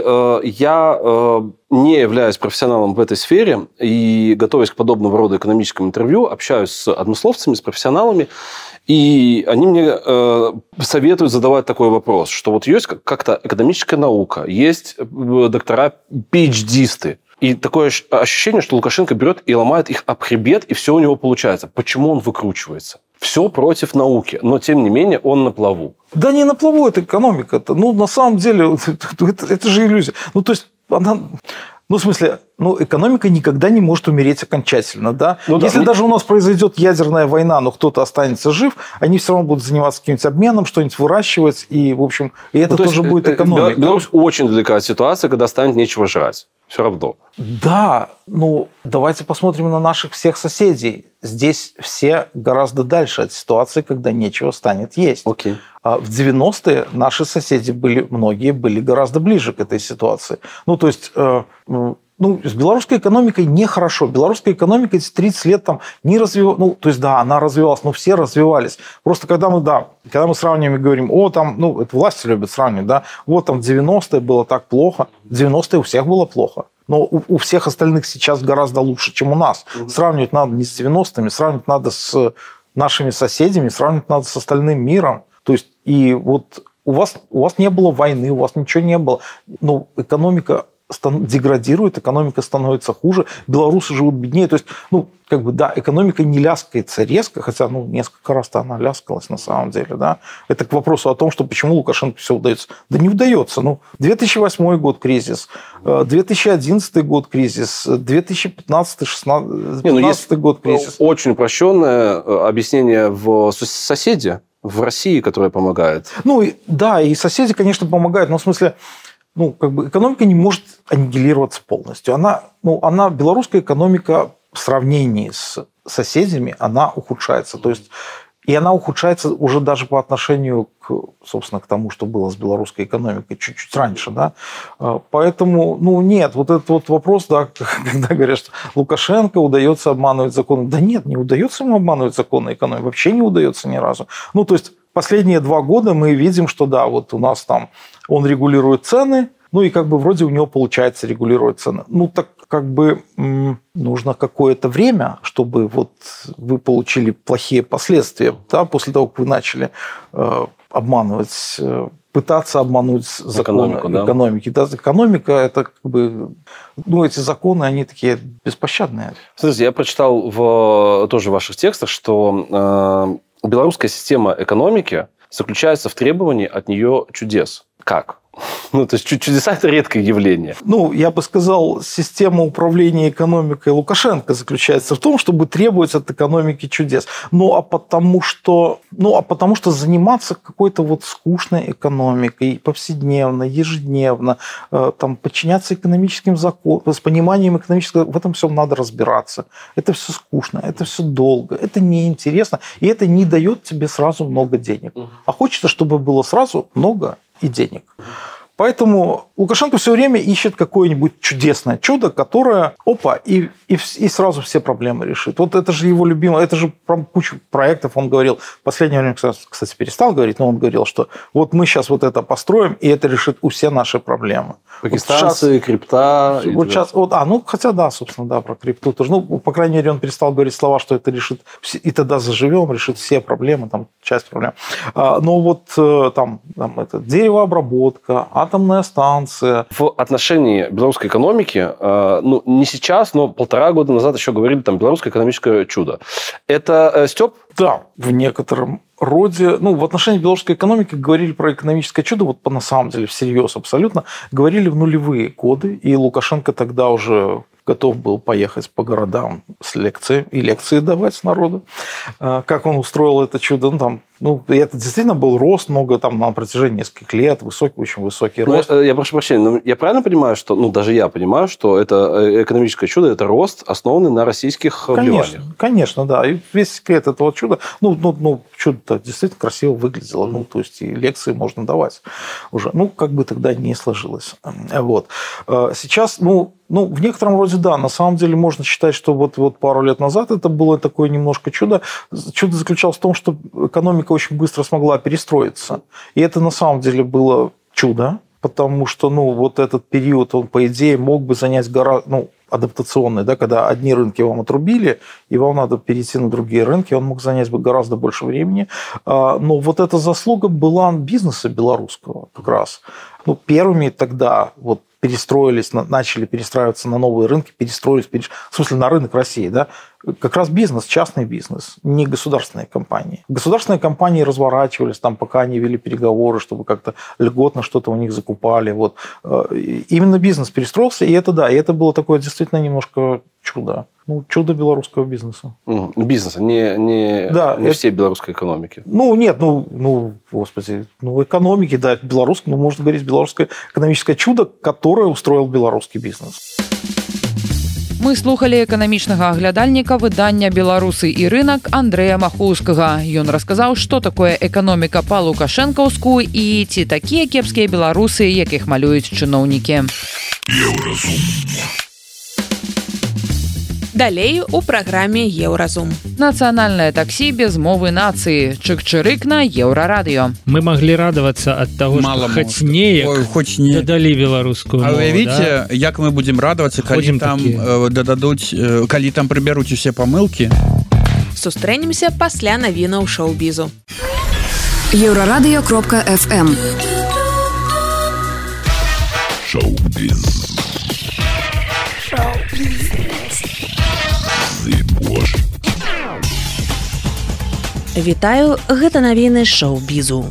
я не являюсь профессионалом в этой сфере и, готовясь к подобного рода экономическому интервью, общаюсь с однословцами, с профессионалами, и они мне советуют задавать такой вопрос, что вот есть как-то экономическая наука, есть доктора PhD-сты, и такое ощущение, что Лукашенко берет и ломает их об хребет, и все у него получается. Почему он выкручивается? Все против науки, но, тем не менее, он на плаву. Да не на плаву, это экономика. Ну, на самом деле, это же иллюзия. Ну, то есть, она... Ну, в смысле, экономика никогда не может умереть окончательно, да? Если даже у нас произойдет ядерная война, но кто-то останется жив, они все равно будут заниматься каким-нибудь обменом, что-нибудь выращивать, и, в общем, и это тоже будет экономика. Беларусь очень далека от ситуации, когда станет нечего жрать. Все равно. Да, давайте посмотрим на наших всех соседей. Здесь все гораздо дальше от ситуации, когда нечего станет есть. Окей. В 90-е наши соседи многие были гораздо ближе к этой ситуации. То есть... с белорусской экономикой нехорошо. Белорусская экономика эти 30 лет там не развивалась. То есть, да, она развивалась, но все развивались. Просто когда мы сравниваем и говорим, это власти любят сравнивать, да, вот там в 90-е было так плохо. В 90-е у всех было плохо. Но у всех остальных сейчас гораздо лучше, чем у нас. Сравнивать надо не с 90-ми, сравнивать надо с нашими соседями, сравнивать надо с остальным миром. То есть, и вот у вас не было войны, у вас ничего не было. Но экономика деградирует, экономика становится хуже, белорусы живут беднее. То есть, экономика не ляскается резко, хотя, несколько раз-то она ляскалась на самом деле, да. Это к вопросу о том, что почему Лукашенко все удается. Да не удается. 2008 год кризис, 2011 год кризис, 2015-2016 год кризис. Очень упрощенное объяснение в соседе, в России, которая помогает. Да, и соседи, конечно, помогают, но в смысле... экономика не может аннигилироваться полностью. Белорусская экономика в сравнении с соседями, она ухудшается. То есть, и она ухудшается уже даже по отношению собственно, к тому, что было с белорусской экономикой чуть-чуть раньше. Да? Поэтому, нет, вот этот вот вопрос, да, когда говорят, что Лукашенко удается обманывать законы. Да нет, не удается ему обманывать законы экономики. Вообще не удается ни разу. То есть, последние 2 года мы видим, что да, вот у нас там он регулирует цены, и вроде у него получается регулировать цены. Нужно какое-то время, чтобы вот вы получили плохие последствия, да, после того, как вы начали обманывать, пытаться обмануть законы экономики. Да, экономика, это эти законы, они такие беспощадные. Смотрите, я прочитал тоже в ваших текстах, что белорусская система экономики заключается в требовании от нее чудес. Как? То есть чудеса – это редкое явление. Я бы сказал, система управления экономикой Лукашенко заключается в том, чтобы требовать от экономики чудес. Потому что заниматься какой-то вот скучной экономикой повседневно, ежедневно, подчиняться экономическим законам, с пониманием экономического, в этом всем надо разбираться. Это все скучно, это все долго, это неинтересно, и это не дает тебе сразу много денег. А хочется, чтобы было сразу много и денег. Поэтому Лукашенко все время ищет какое-нибудь чудесное чудо, которое, и сразу все проблемы решит. Вот это же его любимое, это же про кучу проектов он говорил. В последнее время, кстати, перестал говорить, но он говорил, что вот мы сейчас вот это построим, и это решит все наши проблемы. Пакистанцы, крипта. Вот сейчас, хотя да, собственно, да, про крипту тоже. По крайней мере, он перестал говорить слова, что это решит, и тогда заживем, решит все проблемы, там, часть проблем. Но вот там это деревообработка, атомная станция. В отношении белорусской экономики, не сейчас, но 1,5 года назад еще говорили, там, белорусское экономическое чудо. Это стёб? Да, в некотором роде, в отношении белорусской экономики говорили про экономическое чудо, на самом деле, всерьез абсолютно, говорили в нулевые годы, и Лукашенко тогда уже готов был поехать по городам с лекцией и лекции давать народу, как он устроил это чудо. И это действительно был рост много на протяжении нескольких лет, очень высокий рост. Я прошу прощения, но я правильно понимаю, что, даже я понимаю, что это экономическое чудо, это рост, основанный на российских вливаниях? Конечно, да. И весь секрет этого чуда, чудо-то действительно красиво выглядело, то есть и лекции можно давать уже. Как бы тогда не сложилось. Вот. Сейчас, в некотором роде, да, на самом деле можно считать, что вот пару лет назад это было такое немножко чудо. Чудо заключалось в том, что экономика очень быстро смогла перестроиться. И это на самом деле было чудо, потому что, вот этот период, он, по идее, мог бы занять адаптационный, да, когда одни рынки вам отрубили, и вам надо перейти на другие рынки, он мог занять бы гораздо больше времени. Но вот эта заслуга была бизнеса белорусского как раз. Первыми тогда перестроились, начали перестраиваться на новые рынки, в смысле, на рынок России, да, как раз бизнес, частный бизнес, не государственные компании. Государственные компании разворачивались, пока они вели переговоры, чтобы как-то льготно что-то у них закупали. Именно бизнес перестроился, и это было такое действительно немножко чудо. Чудо белорусского бизнеса. Бизнеса, не всей белорусской экономики. Господи, экономики, да, белорусской, можно говорить, белорусское экономическое чудо, которое устроил белорусский бизнес. Мы слухали эканамічнага аглядальніка выдання «Беларусы і рынок» Андрэя Махоўскага. Ён расказаў, што такое эканоміка па-лукашэнкаўску і ці такія кепскія беларусы, якіх малююць чыноўнікі. Далей у праграме «Еўразум». Нацыянальнае таксі без мовы нацыі. Чык-чырык на Еўрарадыё. Мы могли радоваться от того, что хоть не додали белорусскую мову. А уявите, як мы будем радоваться, калі там дададуць, калі там прыбяруць усе памылкі. Сустрэнемся пасля навінаў шоу-бізу. Еўрарадыё.фм. Шоу-біз. Вітаю, гэта навіны шоу-бізу.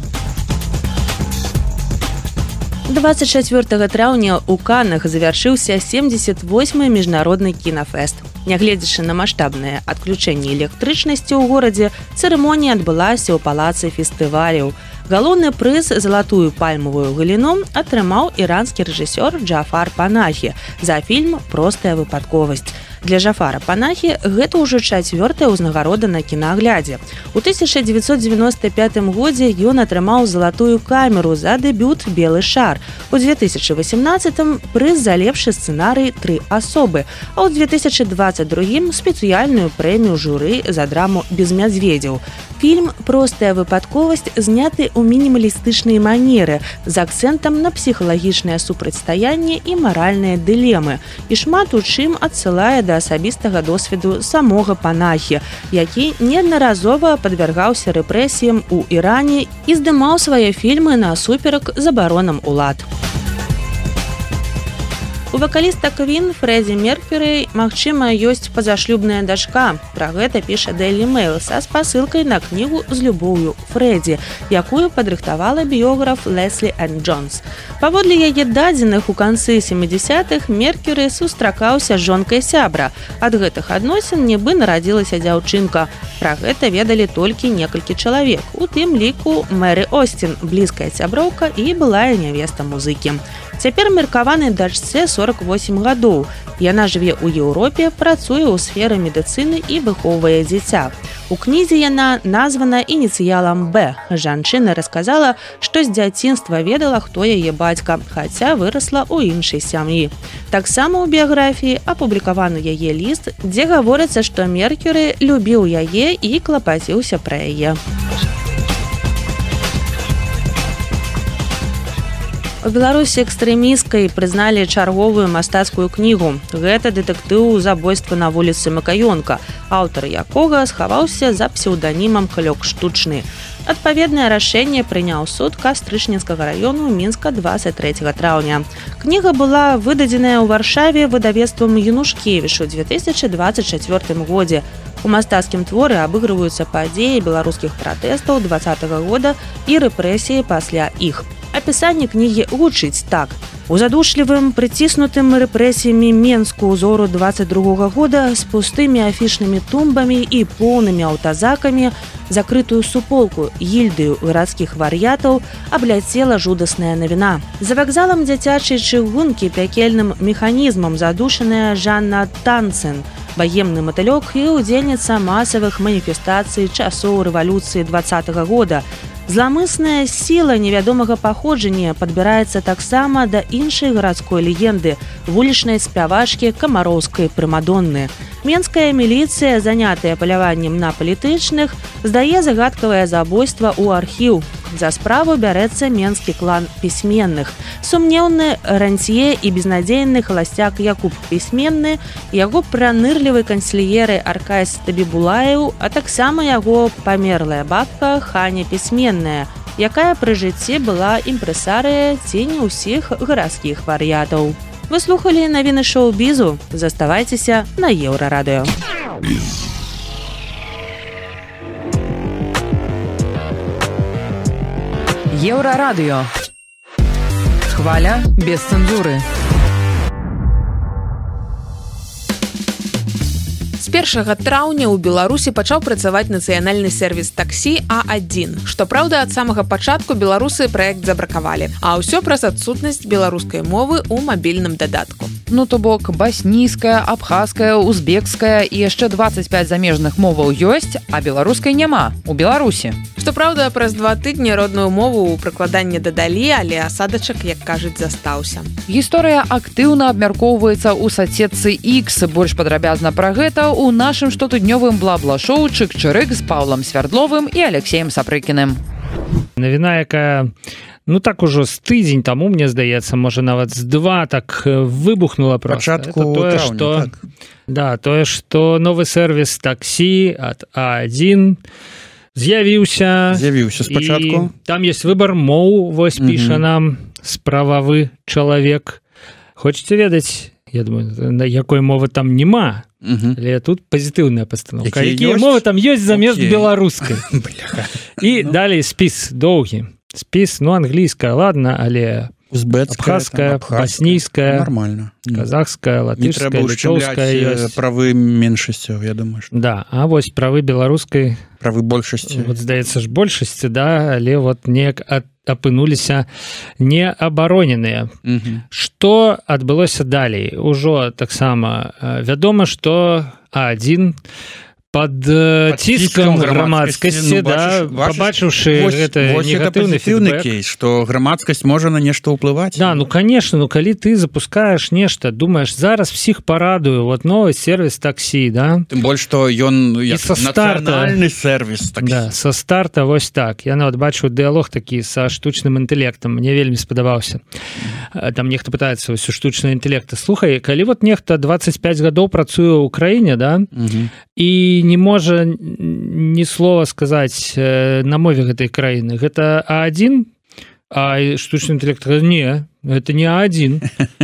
24 траўня ў Каннах завяршыўся 78-й міжнародны кінафэст. Нягледзячы на маштабнае адключэнне электрычнасці ў горадзе, цырымонія адбылася ў палацы фестываляў. Галоўны прыз «Залатую пальмавую галіну» атрымаў іранскі рэжысёр Джафар Панахі за фільм «Простая выпадковасць». Для Джафара Панахі гэта ўжо 4-я ўзнагарода на кінааглядзе. У 1995 годзе ён атрымаў залатую камеру за дэбют «Белы шар». У 2018 прыз за лепшы сцэнарый «Тры асобы», а ў 2022 спецыяльную прэмію журы за драму «Без мядзведзяў». Фільм «Простая выпадковасць» зняты ў мінімалістычнай манеры з акцэнтам на псіхалагічнае супрацьстаянне і маральныя дылемы і шмат у чым адсылае да асабістага досведу самога Панахі, які неаднаразова падвяргаўся рэпрэсіям у Іране і здымаў свае фільмы насуперак забаронам улад. У вакаліста Квін Фрэдзі Меркюрі, магчыма, ёсць пазашлюбная дачка. Пра гэта піша Daily Mail са спасылкай на кнігу «З любоўю Фрэдзі», якую падрыхтавала біёграф Леслі Энн Джонс. Паводле яе дадзеных, у канцы 70-х Меркюрі сустракаўся з жонкай сябра. Ад гэтых адносін нібы нарадзілася дзяўчынка. Пра гэта ведалі толькі некалькі чалавек, у тым ліку Мэры Осцін, блізкая сяброўка і былая нявеста музыкі. Цяпер меркаванай дачцэ 48 гадоў. Яна жыве ў Еўропе, працуе ў сферы медыцыны і выхоўвае дзіця. У кнізе яна названа ініцыялам Б. Жанчына расказала, што з дзяцінства ведала, хто яе бацька, хаця вырасла ў іншай сям'і. Таксама ў біяграфіі апублікаваны яе ліст, дзе гаворыцца, што Меркюры любіў яе і клапаціўся пра яе. У Беларусі экстрэмісткай прызналі чарговую мастацкую кнігу. Гэта дэтэктыў «Забойства на вуліцы Макаёнка», аўтар якога схаваўся за псеўданімам «Хлёк штучны». Адпаведнае рашэнне прыняў суд Кастрычніцкага раёну Мінска 23 траўня. Кніга была выдадзеная ў Варшаве выдавецтвам Янушкевіч у 2024 годзе. У мастацкім творы абыгрываюцца падзеі беларускіх пратэстаў 2020 года і рэпрэсіі пасля іх. Апісанне кнігі гучыць так. У задушлівым, прыціснутым рэпрэсіямі Менску ўзору 22 года з пустымі афішнымі тумбамі і поўнымі аўтазакамі закрытую суполку гільдыю гарадскіх вар'ятаў абляцела жудасная навіна. За вакзалам дзіцячай чыгункі пякельным механізмам задушаная Жанна Танцен, баемны матылёк і ўдзельніца масавых маніфестацый часоў рэвалюцыі 20 года. Зламысная сіла невядомага паходжання падбіраецца таксама да іншай гарадской легенды – вулічнай спявачкі камароўскай прымадонны. Менская міліцыя, занятая паляваннем на палітычных, здае загадкавае забойства ў архіў. За справу бярэцца менскі клан пісьменных. Сумнеўны рантье і безнадзейны халасцяк Якуб Пісьменны, яго пранырлівы канцельеры Аркась Табібулаеў, а таксама яго памерлая бабка Ханя Пісьменная, якая пры жыцці была імпрэсарыя ці не ўсіх гарадскіх вар'ятаў. Вы слухалі навіны шоу-бізу. Заставайцеся на Еўрарадыё. Еўрарадыё. Хваля без цэнзуры. З 1 траўня ў Беларусі пачаў працаваць нацыянальны сервіс таксі А1. Што праўда, ад самага пачатку беларусы праект забракавалі, а ўсё праз адсутнасць беларускай мовы ў мабільным дадатку. Ну, то бок, баснійская, абхазская, узбекская і яшчэ 25 замежных моваў ёсць, а беларускай няма у Беларусі. Што праўда, праз 2 тыдні родную мову ў прыкладанне дадалі, але асадачак, як кажуць, застаўся. Гісторыя актыўна абмяркоўваецца ў соцсетцы X. Больш падрабязна пра гэта у нашым штотыднёвым бла-бла-шоу «Чык-чырык» з Паўлам Свярдловым і Алексеем Сапрыкіным. Навіна, якая... Ну так ужо з тыдзень таму, мне здаецца, можа нават з 2 так выбухнула проста. Пачатку траўня, так. Да, тое, што новы сервіс таксі ад А1 з'явіўся спачатку. Там ёсць выбар моў, вось піша нам справавы чалавек. Хочаце ведаць, я думаю, на якой мовы там няма, але тут пазітыўная пастаноўка. Якія мовы там ёсць замест беларускай. І далей спіс доўгі. Спіс, ну, англійская, ладно, але абхазская, баснійская, нормально. Казахская, латышская, літоўская ёсць. Правы меншасцяў, я думаю. Что... Да, а вось правы беларускай... Правы большасці. Вот, здаецца ж, большасці, да, але вот неяк апынуліся неабароненыя. Што адбылося далей? Ужо таксама вядома, што А1 под ціскам грамадскасці, да, пабачыўшы гэта негатыўны фідбэк. Кейс, што грамадскасць можа на нешта ўплываць. Да, ну, конечно, ну, калі ты запускаеш нешта, думаеш, зараз всіх парадую, вот новый сервіс таксі, да? Тым больш, што ён нацыянальны сервіс таксі. Да, са старта вось так. Я нават бачыў дыялог такі са штучным інтэлектам, мне вельмі спадабаўся. Там нехта пытаецца вось у штучнага інтэлекта. Слухай, калі вот нехта 25 гадоў працуе ў краіне, да, і не можа ні слова сказаць на мове гэтай краіны. Гэта А1, а штучны інтэлект не, гэта не А1.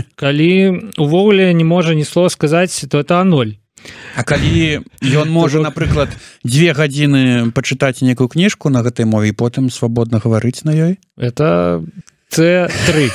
Калі увогуле не можа ні слова сказаць, то это А0. А калі ён можа, напрыклад, 2 гадзіны пачытаць некую кніжку на гэтай мове і потым свабодна гаварыць на ёй? Это С3.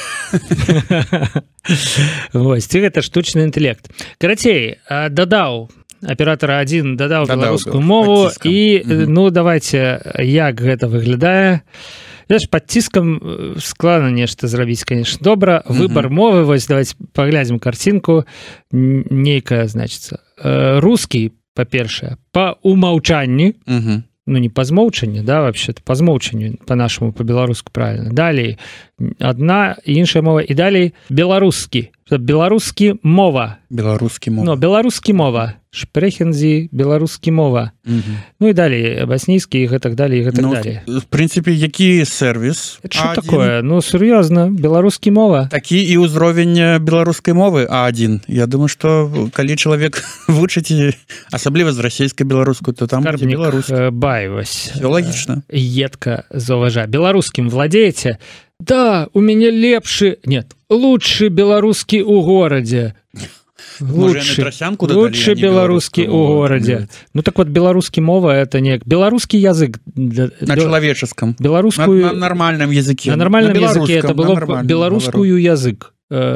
Вось, гэта штучны інтэлект. Карацей, дадаў аператора А1 дадаў беларускую мову і, ну, давайте, як гэта выглядае. Знаешь, под ціскам складана нешта зрабіць, конечно, добра. Выбор мовы, вось давайте паглядзім картинку. Нейкая, значится, русский, па-першае, па умаўчанні, ну не па змоўчанні, да, вообще-то па змоўчанню, по-нашаму, по-беларуску правильно. Далей одна іншая мова, і далей беларускі. Беларускі мова. Беларускі мова. Ну, беларускі мова. Шпрэхензі, беларускі мова. Ну і далей, баснійскі, і гэтак далей, і гэтак далей. В прынцыпе, які сервіс? Што такое? Ну, сур'ёзна, беларускі мова. Такі і ўзровень беларускай мовы А1. Я думаю, што калі чалавек вучыць, асабліва з расійска-беларускую, то там будзе беларускі. Байвась. Логічна. Едка заўважа. Беларускім владееце? Да, у мяне лепшы, нет, лучшы беларускі ў горадзе. Лучшы беларускі ў горадзе. Ну так вот, беларускі мова это не беларускі язык на чалавеческом, беларускую на нормальном языке. На нормальном языке это было беларускую язык.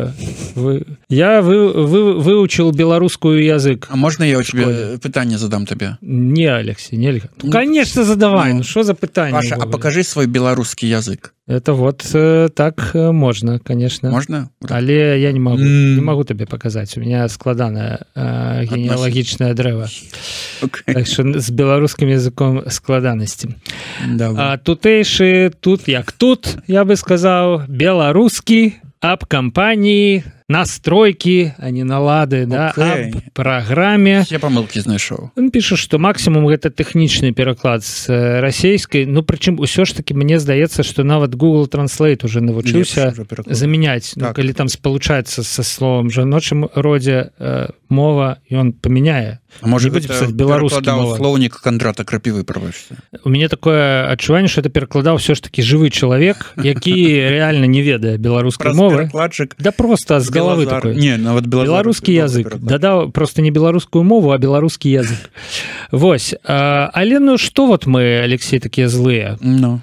Я выучил беларускую язык. А можно я у тебя пытанне задам тебе? Не, Алексей, нельга. Ну, конечно, задавай. Ну что за пытанне? Паша, а покажи свой белорусский язык. Это вот так можно, конечно. Можно? Але я не могу. Не могу тебе показать. У меня складанае генеалагічнае дрэва. Так что с беларускім языком складанасці. А тутэйшы, тут як тут, я бы сказал, беларускі аб кампаніі, настройки, а не налады, да, аб праграме. Все памылки знайшоў. Он піша, што максімум гэта тэхнічны пераклад з расейскай, ну прычым усё ж таки мне здаецца, што нават Google Translate уже навучыўся заменяць, ну, калі там спалучаецца са словом жаночым родзе мова, і он памяняе. А может быть, перакладаў слоўнік Кандрата Крапівы, прабачце. У мяне такое адчуванне, што это перакладаў ўсё ж таки жывы чалавек, які реально не ведае беларускай мовы. Да просто з головы такой. Не, нават беларускі язык. Дадаў просто не беларускую мову, а беларускі язык. Вось. Але ну што вот мы, Алексей, такія злыя? Ну.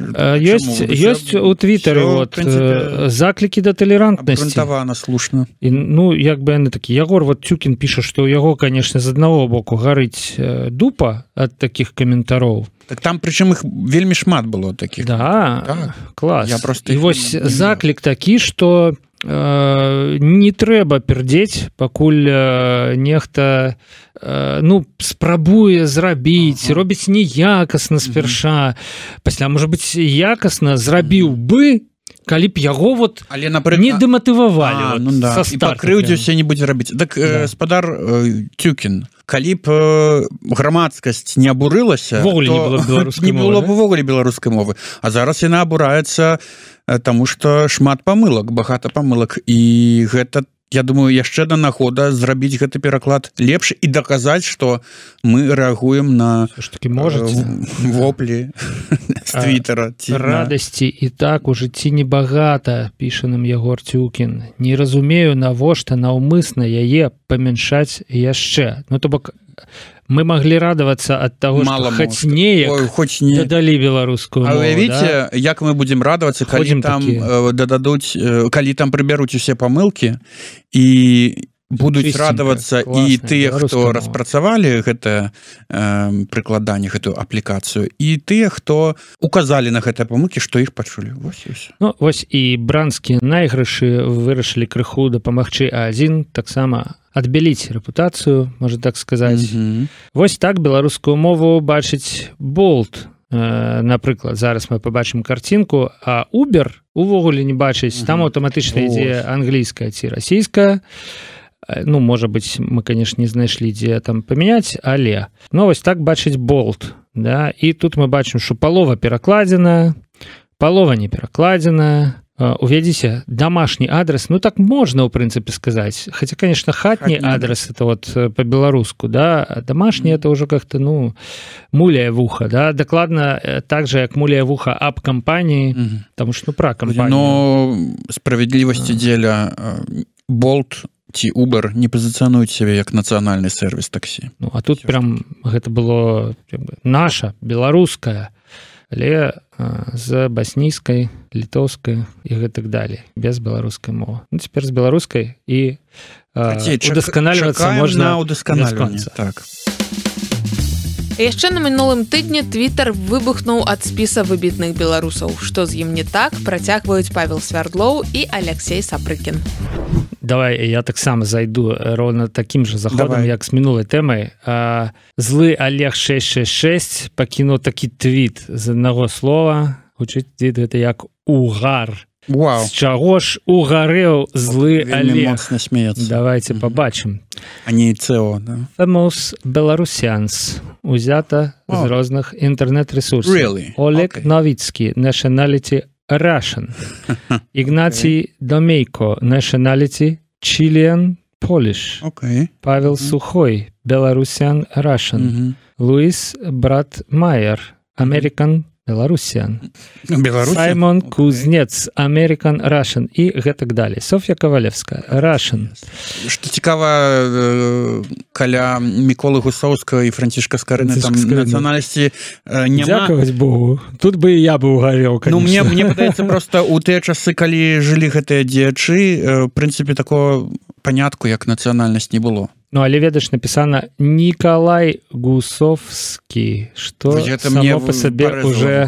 Ёсць у Твиттары вот заклікі да талерантнасці. Абрунтавана, слушна. І, ну, як бы яны такі. Ягор вот Тюкін піша, што ў яго, конечно, з аднаго боку гарыць дупа ад такіх каментароў. Так там прычым іх вельмі шмат было такіх. Да, так. Клас. Я просто і вось заклік такі, што не трэба пердзець, пакуль нехта ну спрабуе зрабіць, робіць неякасна спярша. Пасля, можа быць, якасна зрабіў бы, калі б яго вот але, напрыклад, не дэматывавалі ну, да. І пакрыўдзіўся не будзе рабіць. Так, да. Спадар Тюкін, калі б грамадскасць не абурылася, не было б увогуле беларускай мовы. А зараз яна абураецца, таму што шмат памылак, багата памылак. І гэта, я думаю, яшчэ да нагода зрабіць гэты пераклад лепш і даказаць, што мы рэагуем на воплі з Твиттера. Радасці і так у жыцці небагата, піша нам Ягор Тюкін. Не разумею, навошта наўмысна яе памяншаць яшчэ. Ну, то бок, мы маглі радавацца ад таго, што хоць неяк дадалі беларускую мову. А уявіце, як мы будзем радавацца, калі там дададуць, калі там прыбяруць усе памылкі і будуць радавацца і тыя, хто распрацавалі гэтае прыкладанне, гэтую аплікацыю, і тыя, хто указалі на гэтыя памылкі, што іх пачулі. Ну, вось і бранскія найгрышы вырашылі крыху дапамагчы А1 таксама адбяліць рэпутацыю, можа так сказаць. Вось так беларускую мову бачыць Болт. Напрыклад, зараз мы пабачым карцінку, а Uber увогуле не бачыць, там аўтаматычна ідзе англійская ці расійская. Ну, можа быць, мы, конечно, не знайшлі, дзе там памяняць, але ну, вось так бачыць Болт, да? І тут мы бачым, што палова перакладзена, палова не перакладзена. Увядзіце дамашні адрес, ну так можна, ў прынцыпе, сказаць. Хаця, конечно, хатні адрес, это вот по-беларуску, да, а дамашні это ўжо как-то, ну, муляе вуха, да, дакладна так же, як муляе вуха аб кампаніі, таму што, ну, пра кампанію. Но справядлівасці дзеля Болт ці Uber не пазіцыянуюць сябе як нацыянальны сервіс таксі. Ну, а тут прям гэта было наша, беларуская, але з баснійскай, літоўскай і гэтак далей, без беларускай мовы. Ну, цяпер з беларускай і удасканальвацца можна без конца. Так. Яшчэ на мінулым тыдні Твиттер выбухнуў ад спіса выбітных беларусаў. Што з ім не так, працягваюць Павел Свярдлоў і Алексей Сапрыкін. Давай я таксама зайду роўна такім же заходам, як з мінулай тэмай. Злы Олег 666 пакінуў такі твіт з аднаго слова. Гучыць твіт гэта як угар. Вау. З чаго ж угарэў злы Олег? Моцна смеецца. Давайте побачым. А не ЦО, да? Famous Belarusians. Узята з розных інтэрнэт-ресурсаў. Really? Олег Новицкий, nationality Russian. Игнатий Домейко, nationality Chilean Polish. Павел Сухой, Belarusian Russian. Луис Брат Майер, American Беларусян. Саймон Кузнец, American Russian і гэтак далей. Софья Ковалевская, Russian. Што цікава, каля Міколы Гусоўскага і Францішка Скарыны там нацыянальнасці няма. Дзякаваць Богу. Тут бы і я бы угарэў, конечно. Ну, мне падаецца, проста ў тыя часы, калі жылі гэтыя дзеячы, в прынцыпе, такого панятку, як нацыянальнасць не было. Ну, але ведаеш, написано Николай Гусовский, что само по себе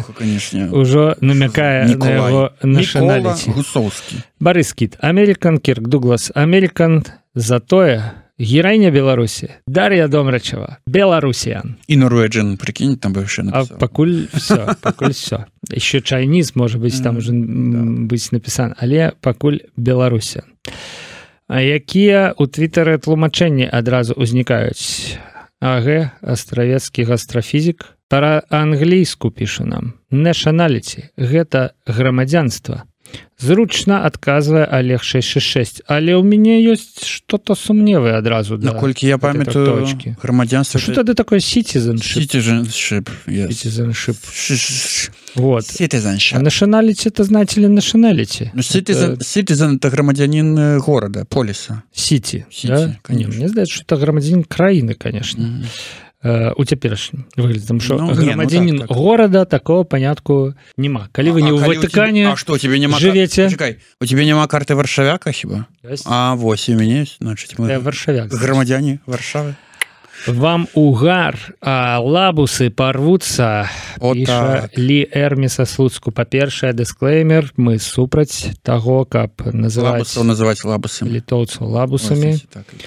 уже намекая на его националити. Микола Гусовский. Борис Кит, Американ, Кирк Дуглас, Американ, Затоя, героиня Беларуси, Дарья Домрачева, Беларусиан. И Норведжин, прикинь, там бы еще написал. А покуль все. Еще Chinese, может быть, там уже быть написано, але покуль Беларусиан. А якія ў твітары тлумачэнні адразу ўзнікаюць? АГ, астравецкі гастрафізік, па-англійску піша нам. Nationality – гэта грамадзянства. Зручна адказвае Олег 666, але ў мяне ёсць што-то сумневае адразу. Наколькі я памятаю, грамадзянства... Што тады такое citizenship? Citizenship, yes. Citizenship. Вот. Citizenship. А nationality это, знаете ли, nationality? Citizen – это громадянин города, полиса. City, да? Конечно. Мне здаецца, что это громадянин краіны, конечно. У цяперашнім выглядзе, тому що громадянин города такого понятку нема. Калі вы не ў Ватыкане живете... Почекай, у тебе нема карты варшавяка хіба? А вось у мяне ёсць, значит, мы громадяне Варшавы. Вам угар, а лабусы порвутся, піша Лі Эрміса Слуцку. Па-першае, дисклеймер, мы супраць таго, каб называць літоўцаў лабусамі.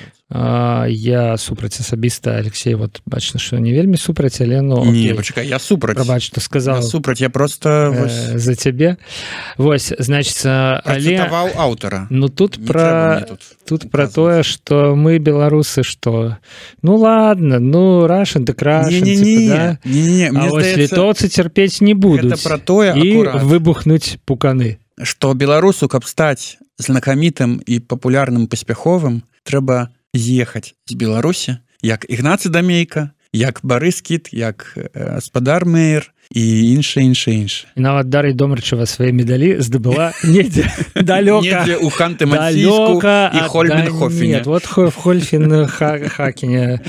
Я супраць асабіста, Алексей, вот бачна, што не вельмі супраць, але ну... Не, почекай, я супраць. Прабач, што сказал. Я супраць, я просто... За цябе. Вось, значит, але... Працытаваў аўтара. Ну, тут про тое, што мы беларусы, што... Ну, ладно, ну, Russian, так Russian, типа, да? Не-не-не, а вось літоўцы цярпець не будуць. Гэта про тое, і выбухнуць пуканы. Што беларусу, каб стаць знакамітым і папулярным паспяховым, трэба з'ехаць з Беларусі, як Ігнацый Дамейка, як Барыс Кіт, як Гаспадар Мэйр і іншае. І нават Дар'я Домрачева свае медалі здабыла недзе далёка. Недзе ў Ханты-Мансійску і Хольбен-Хофене. Нет, вот в Хольфен-Хакене,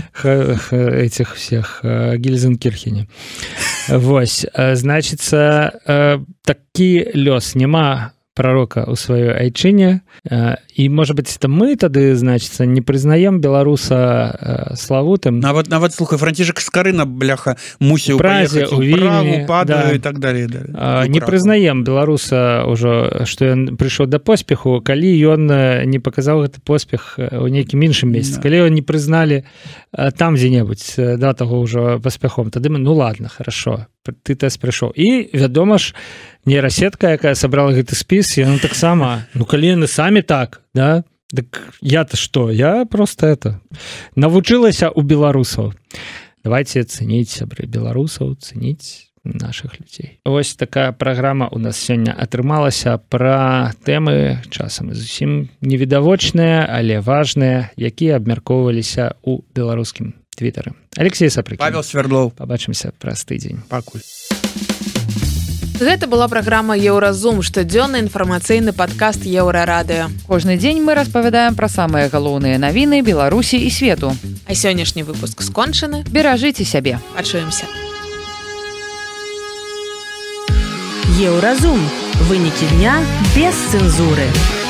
этих всех, Гильзенкирхене. Вось, значится, такі лёс няма пророка у сваёй айчыне, і, может быть, это мы тады, значится, не прызнаем беларуса славутым. Нават, слухай, Францішак Скарына, бляха, мусіў паехаць у Прагу, Падаю і так далее. Не прызнаем беларуса ўжо, што ён прыйшоў да поспеху, калі ён не паказаў гэты поспех у нейкім іншым месяцы. Калі ён не прызналі там дзе-небудзь да таго ўжо паспяхом, тады мы, ну ладно, хорошо, ты тэст прыйшоў. І, вядома ж, нейрасетка, якая сабрала гэты спіс, яна таксама, ну калі яны самі так, да, так я-то што? Я просто навучылася у беларусаў. Давайте цэніць, сябры беларусаў, цэніць наших людзей. Вось такая праграма у нас сёння атрымалася пра тэмы, часам зусім невідавочныя, але важныя, якія абмяркоўваліся ў беларускім твітары. Алексей Сапрыкін. Павел Свярдлоў. Пабачымся праз тыдзень. Пакуль. Гэта была праграма Еўразум, штодзённы інфармацыйны падкаст Еўрарадыё. Кожны дзень мы распавядаем пра самыя галоўныя навіны Беларусі і свету. А сённяшні выпуск скончаны. Беражыце сябе. Пачуемся. Еўразум. Вынікі дня без цэнзуры.